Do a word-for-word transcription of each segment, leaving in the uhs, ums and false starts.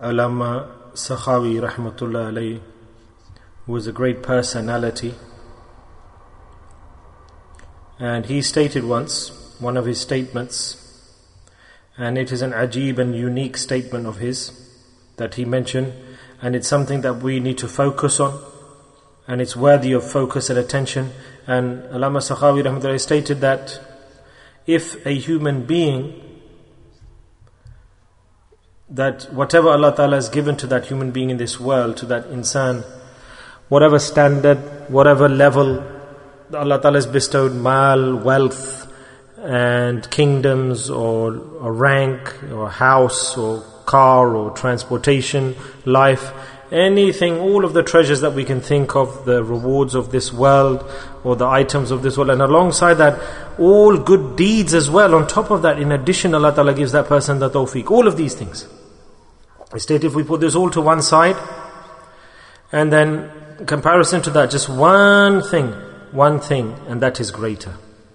Allama Sakhawi rahmatullah alayhi was a great personality, and he stated once, one of his statements, and it is an ajib and unique statement of his that he mentioned, and it's something that we need to focus on, and it's worthy of focus and attention. And Allama Sakhawi rahmatullah stated that if a human being, that whatever Allah Ta'ala has given to that human being in this world, to that insan, whatever standard, whatever level Allah Ta'ala has bestowed, mal, wealth, and kingdoms, or, or rank, or house, or car, or transportation, life, anything, all of the treasures that we can think of, the rewards of this world, or the items of this world, and alongside that, all good deeds as well. On top of that, in addition, Allah Ta'ala gives that person the tawfiq. All of these things. I state, if we put this all to one side, and then in comparison to that, just one thing, one thing, and that is greater.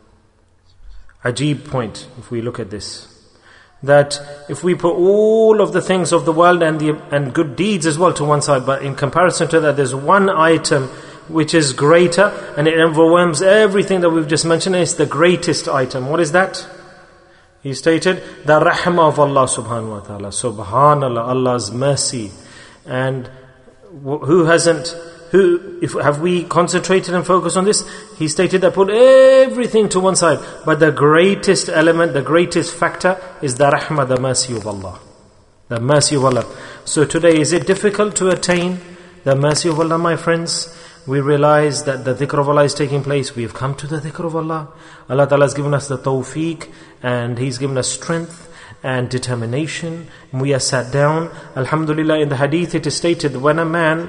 Ajib point, if we look at this. That if we put all of the things of the world and the and good deeds as well to one side, but in comparison to that, there's one item which is greater, and it overwhelms everything that we've just mentioned. It's the greatest item. What is that? He stated, the rahmah of Allah subhanahu wa ta'ala. Subhanallah, Allah's mercy. And who hasn't, who, if have we concentrated and focused on this? He stated that put everything to one side, but the greatest element, the greatest factor is the rahmah, the mercy of Allah. The mercy of Allah. So today, is it difficult to attain the mercy of Allah, my friends? We realize that the dhikr of Allah is taking place. We have come to the dhikr of Allah. Allah Ta'ala has given us the tawfiq, and He's given us strength and determination. And we are sat down. Alhamdulillah, in the hadith it is stated that when a man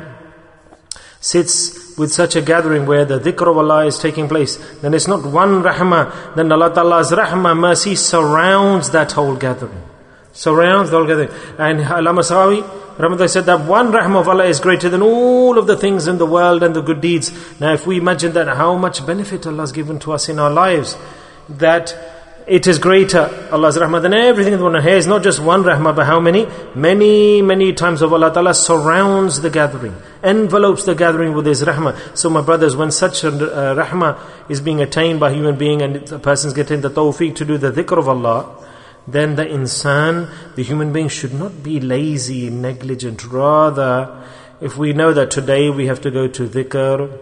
sits with such a gathering where the dhikr of Allah is taking place, then it's not one rahmah, then Allah Ta'ala's rahmah, mercy surrounds that whole gathering. Surrounds the whole gathering. And Allama Sakhawi Ramadan said that one rahmah of Allah is greater than all of the things in the world and the good deeds. Now if we imagine that, how much benefit Allah has given to us in our lives, that it is greater, Allah's rahmah, than everything in the world. Here is not just one rahmah, but how many? Many, many times of Allah Ta'ala surrounds the gathering, envelopes the gathering with His rahmah. So my brothers, when such a uh, rahmah is being attained by a human being, and the person's getting the tawfiq to do the dhikr of Allah, then the insan, the human being, should not be lazy, negligent. Rather, if we know that today we have to go to dhikr,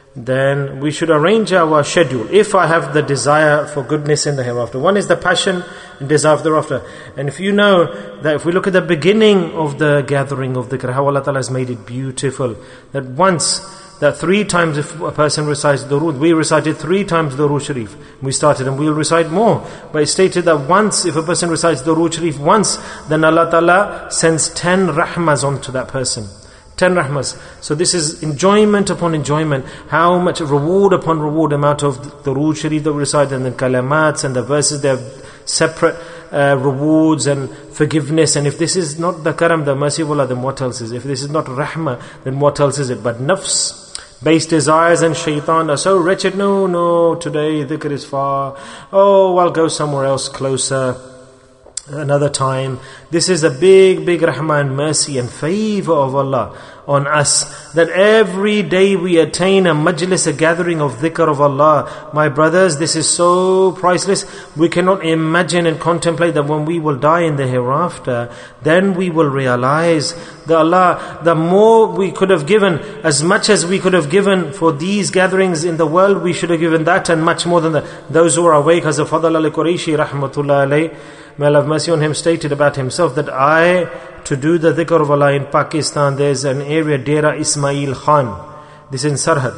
then we should arrange our schedule. If I have the desire for goodness in the hereafter. One is the passion and desire for the hereafter. And if you know that if we look at the beginning of the gathering of dhikr, how Allah Ta'ala has made it beautiful, that once, that three times if a person recites Durood, we recited three times Durood Sharif. We started and we'll recite more. But it stated that once, if a person recites Durood Sharif once, then Allah Ta'ala sends ten rahmas onto that person. Ten rahmas. So this is enjoyment upon enjoyment. How much reward upon reward amount of Durood Sharif that we recite, and the kalamats and the verses, they have separate uh, rewards and forgiveness. And if this is not the karam, the mercy of Allah, then what else is it? If this is not rahmah, then what else is it? But nafs, base desires and shaitan are so wretched. No, no, today dhikr is far. Oh, I'll go somewhere else closer another time. This is a big, big rahmah and mercy and favor of Allah on us, that every day we attain a majlis, a gathering of dhikr of Allah. My brothers, this is so priceless. We cannot imagine and contemplate that when we will die in the hereafter, then we will realize that Allah, the more we could have given, as much as we could have given for these gatherings in the world, we should have given that and much more than that. Those who are awake, as Fadl al-Qurayshi rahmatullah alayh, may Allah have mercy on him, stated about himself that I, to do the dhikr of Allah in Pakistan, there's an area, Dera Ismail Khan. This is in Sarhad.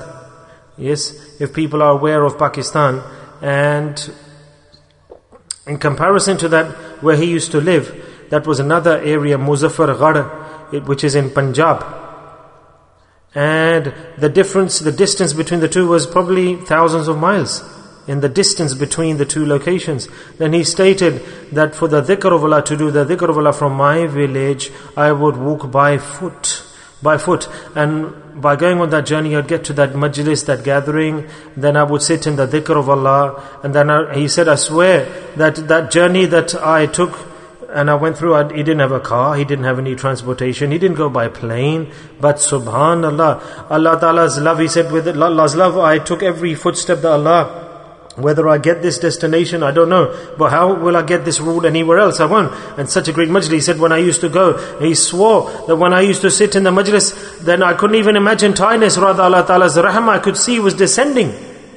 Yes, if people are aware of Pakistan. And in comparison to that, where he used to live, that was another area, Muzaffargarh, which is in Punjab. And the difference, the distance between the two was probably thousands of miles. In the distance between the two locations. Then he stated that for the dhikr of Allah, to do the dhikr of Allah from my village, I would walk by foot, by foot. And by going on that journey, I'd get to that majlis, that gathering. Then I would sit in the dhikr of Allah. And then I, he said, I swear that that journey that I took, and I went through, I, he didn't have a car, he didn't have any transportation, he didn't go by plane, but subhanallah, Allah Ta'ala's love, he said, with Allah's love, I took every footstep that Allah, whether I get this destination, I don't know, but how will I get this route anywhere else? I won't. And such a great majlis, he said, when I used to go, he swore that when I used to sit in the majlis, then I couldn't even imagine tiredness, rather Allah Ta'ala's rahmah I could see was descending.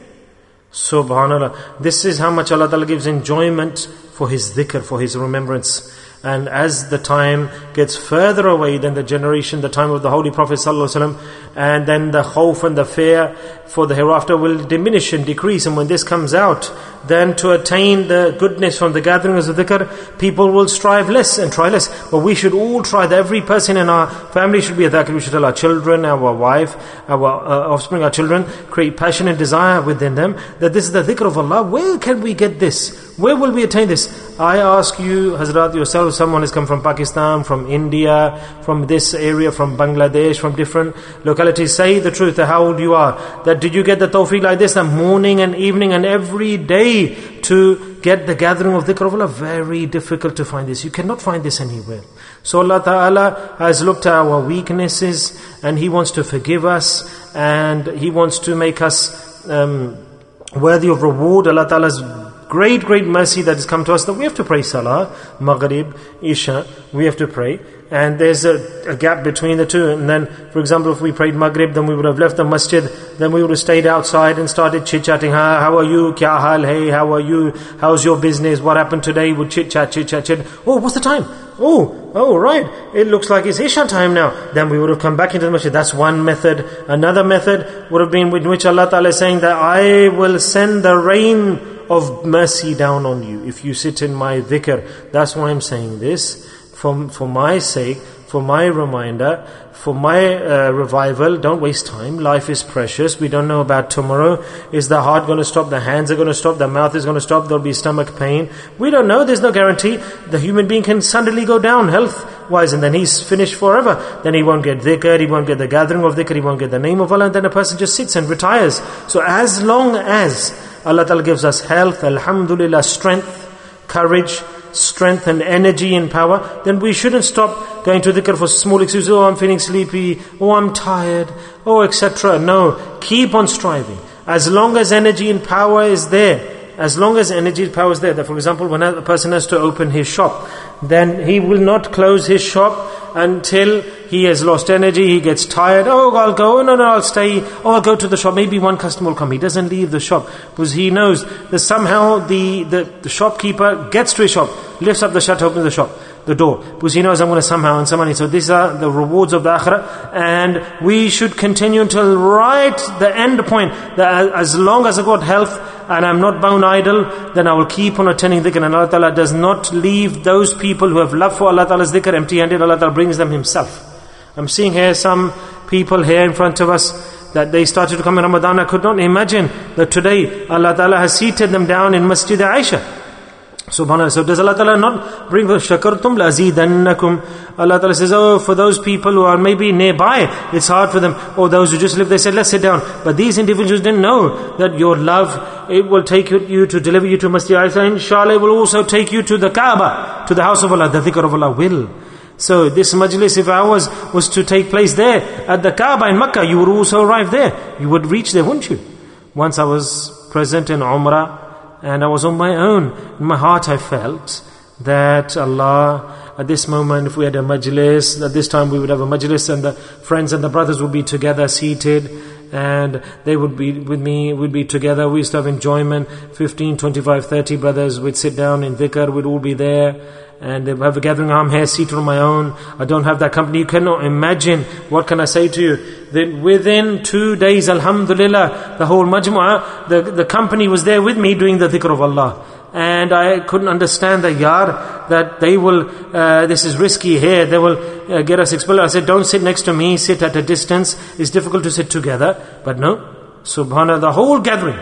Subhanallah. This is how much Allah Ta'ala gives enjoyment for His dhikr, for His remembrance. And as the time gets further away than the generation, the time of the Holy Prophet ﷺ, and then the khawf and the fear for the hereafter will diminish and decrease. And when this comes out, then to attain the goodness from the gatherings of dhikr, people will strive less and try less. But we should all try that. Every person in our family should be a dhakir. We should tell our children, our wife, our uh, offspring, our children, create passion and desire within them that this is the dhikr of Allah. Where can we get this? Where will we attain this? I ask you, Hazrat, yourself, someone has come from Pakistan, from India, from this area, from Bangladesh, from different localities. Say the truth, how old you are. That did you get the tawfiq like this, that morning and evening and every day to get the gathering of dhikr of Allah? Very difficult to find this. You cannot find this anywhere. So Allah Ta'ala has looked at our weaknesses and He wants to forgive us and He wants to make us um, worthy of reward. Allah Ta'ala's great, great mercy that has come to us, that we have to pray Salah, Maghrib, Isha, we have to pray. And there's a, a gap between the two. And then, for example, if we prayed Maghrib, then we would have left the masjid, then we would have stayed outside and started chit-chatting. Ha, how are you? Kya hal hai? How are you? How's your business? What happened today? Would chit-chat, chit-chat, chit. Oh, what's the time? Oh, oh, right. It looks like it's Isha time now. Then we would have come back into the masjid. That's one method. Another method would have been in which Allah Ta'ala is saying that I will send the rain of mercy down on you if you sit in my dhikr. That's why I'm saying this. For, for my sake, for my reminder, for my uh, revival. Don't waste time. Life is precious. We don't know about tomorrow. Is the heart going to stop? The hands are going to stop? The mouth is going to stop? There'll be stomach pain. We don't know. There's no guarantee. The human being can suddenly go down health-wise and then he's finished forever. Then he won't get dhikr, he won't get the gathering of dhikr, he won't get the name of Allah, and then a person just sits and retires. So as long as Allah Ta'ala gives us health, alhamdulillah, strength, courage, strength and energy and power, then we shouldn't stop going to dhikr for small excuses. Oh, I'm feeling sleepy. Oh, I'm tired. Oh, et cetera. No, keep on striving. As long as energy and power is there, as long as energy and power is there, that for example, when a person has to open his shop, then he will not close his shop until he has lost energy, he gets tired. Oh, I'll go. Oh, no, no, I'll stay. Oh, I'll go to the shop. Maybe one customer will come. He doesn't leave the shop because he knows that somehow the, the, the shopkeeper gets to his shop, lifts up the shutter, opens the shop, the door, because he knows I'm going to somehow and somehow. So these are the rewards of the akhirah, and we should continue until right the end point. That as long as I got health and I'm not bound idle, then I will keep on attending dhikr. And Allah Ta'ala does not leave those people who have love for Allah Ta'ala's dhikr empty-handed. Allah Ta'ala brings them Himself. I'm seeing here some people here in front of us that they started to come in Ramadan. I could not imagine that today Allah Ta'ala has seated them down in Masjid Aisha. Subhanallah. So does Allah Ta'ala not bring the shakartum la azidannakum? Allah Ta'ala says, oh, for those people who are maybe nearby, it's hard for them. Or those who just live, they said, let's sit down. But these individuals didn't know that your love, it will take you to deliver you to Masjid Aisha. Inshallah, it will also take you to the Kaaba, to the house of Allah. The dhikr of Allah will. So this majlis, if ours was to take place there at the Kaaba in Makkah, you would also arrive there. You would reach there, wouldn't you? Once I was present in Umrah, and I was on my own. In my heart I felt that Allah, at this moment, if we had a majlis, at this time we would have a majlis and the friends and the brothers would be together seated and they would be with me, we'd be together, we used to have enjoyment, fifteen, twenty-five, thirty brothers, we'd sit down in dhikr, we'd all be there and they have a gathering. I'm here seated on my own, I don't have that company. You cannot imagine, what can I say to you, that within two days, alhamdulillah, the whole majmu'ah, the, the company was there with me doing the dhikr of Allah. And I couldn't understand the yar, that they will, uh, this is risky here, they will uh, get us expelled. I said, don't sit next to me, sit at a distance, it's difficult to sit together. But no, subhanallah, the whole gathering,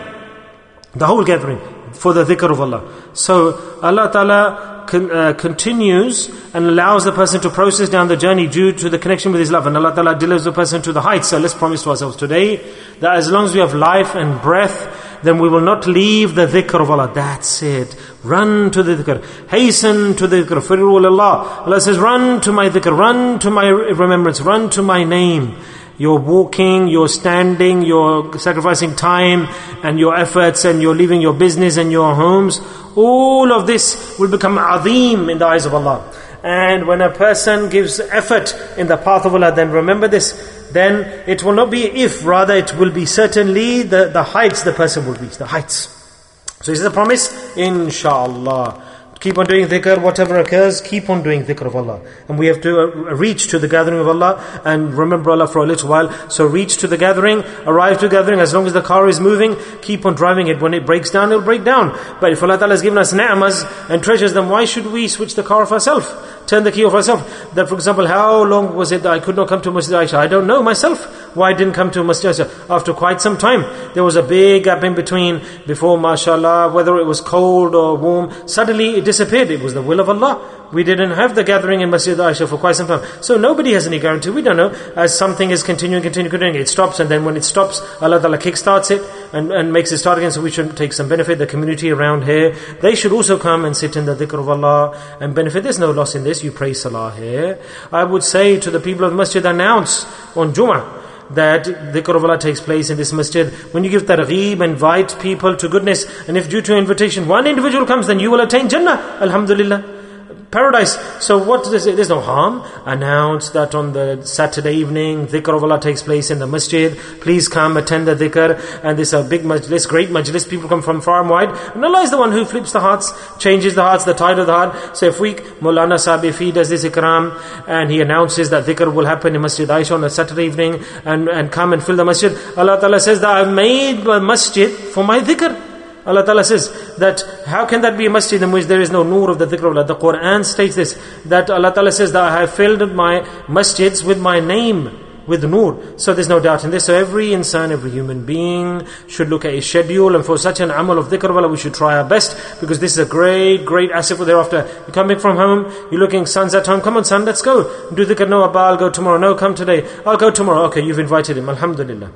the whole gathering for the dhikr of Allah. So Allah Ta'ala con, uh, continues and allows the person to process down the journey due to the connection with His love. And Allah Ta'ala delivers the person to the heights. So let's promise to ourselves today that as long as we have life and breath, then we will not leave the dhikr of Allah. That's it. Run to the dhikr. Hasten to the dhikr. Firru Allah. Allah says, run to my dhikr. Run to my remembrance. Run to my name. You're walking, you're standing, you're sacrificing time and your efforts, and you're leaving your business and your homes. All of this will become azim in the eyes of Allah. And when a person gives effort in the path of Allah, then remember this, then it will not be if, rather it will be certainly the, the heights the person will reach, the heights. So this is a promise, inshallah. Keep on doing dhikr, whatever occurs, keep on doing dhikr of Allah. And we have to uh, reach to the gathering of Allah and remember Allah for a little while. So reach to the gathering, arrive to the gathering, as long as the car is moving, keep on driving it. When it breaks down, it'll break down. But if Allah Ta'ala has given us ni'mas and treasures, then why should we switch the car off ourselves? Turn the key off ourselves. That, for example, how long was it that I could not come to Masjid Aisha? I don't know myself why I didn't come to Masjid Aisha. After quite some time, there was a big gap in between, before, mashallah, whether it was cold or warm, suddenly it disappeared. It was the will of Allah. We didn't have the gathering in Masjid Aisha for quite some time. So nobody has any guarantee. We don't know. As something is continuing, continuing, continuing, it stops, and then when it stops, Allah Ta'ala kickstarts it and, and makes it start again. So we should take some benefit. The community around here, they should also come and sit in the dhikr of Allah and benefit. There's no loss in this. You pray salah here. I would say to the people of the masjid, announce on Jum'ah that dhikr of Allah takes place in this masjid. When you give targheeb, invite people to goodness, and if due to invitation one individual comes, then you will attain Jannah, alhamdulillah, paradise. So what does it? There's no harm. Announce that on the Saturday evening, dhikr of Allah takes place in the masjid. Please come, attend the dhikr. And this is a big majlis, great majlis. People come from far and wide. And Allah is the one who flips the hearts, changes the hearts, the tide of the heart. So if we, Maulana Sabifi does this ikram, and he announces that dhikr will happen in Masjid Aisha on a Saturday evening, and, and come and fill the masjid. Allah Ta'ala says that I've made my masjid for my dhikr. Allah Ta'ala says that, how can that be a masjid in which there is no nur of the dhikr of Allah? The Quran states this, that Allah Ta'ala says that I have filled my masjids with my name, with nur. So there's no doubt in this. So every insan, every human being should look at a schedule, and for such an amal of dhikr of Allah, we should try our best, because this is a great, great asset for thereafter. You're coming from home, you're looking, son's at home, come on son, let's go. Do dhikr, no Abba, I'll go tomorrow, no, come today, I'll go tomorrow. Okay, you've invited him, alhamdulillah.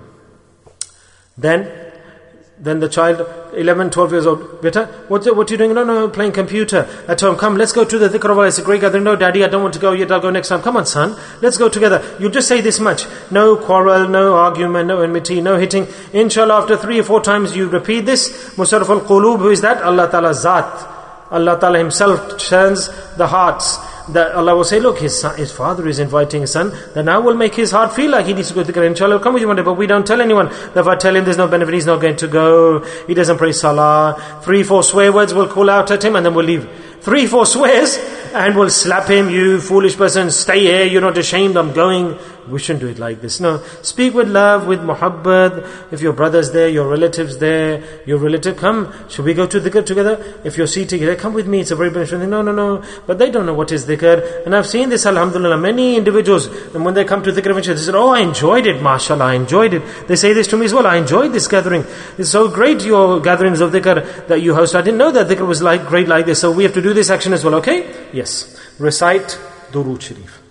Then, Then the child, eleven, twelve years old, beta, what, what are you doing? No, no, playing computer at home. Come, let's go to the dhikr of Allah. It's a great gathering. No, daddy, I don't want to go yet. I'll go next time. Come on, son, let's go together. You just say this much. No quarrel, no argument, no enmity, no hitting. Inshallah, after three or four times you repeat this. Musarraf al-qulub, who is that? Allah Ta'ala Zat. Allah Ta'ala Himself turns the hearts. That Allah will say, look, his son, his father is inviting his son, then I will make his heart feel like he needs to go to dhikr. Inshallah, come with you one day. But we don't tell anyone. If I tell him there's no benefit, he's not going to go. He doesn't pray salah. Three, four swear words will call out at him, and then we'll leave. Three, four swears, and we'll slap him. You foolish person, stay here. You're not ashamed. I'm going. We shouldn't do it like this. No. Speak with love, with muhabbat. If your brother's there, your relative's there, your relative, come. Should we go to dhikr together? If you're seated here, come with me. It's a very beneficial thing. No, no, no. But they don't know what is dhikr. And I've seen this, alhamdulillah, many individuals, and when they come to dhikr eventually, they say, oh, I enjoyed it, mashallah, I enjoyed it. They say this to me as well, I enjoyed this gathering. It's so great, your gatherings of dhikr that you host. I didn't know that dhikr was like great like this. So we have to do this action as well, okay? Yes. Recite Durood Sharif.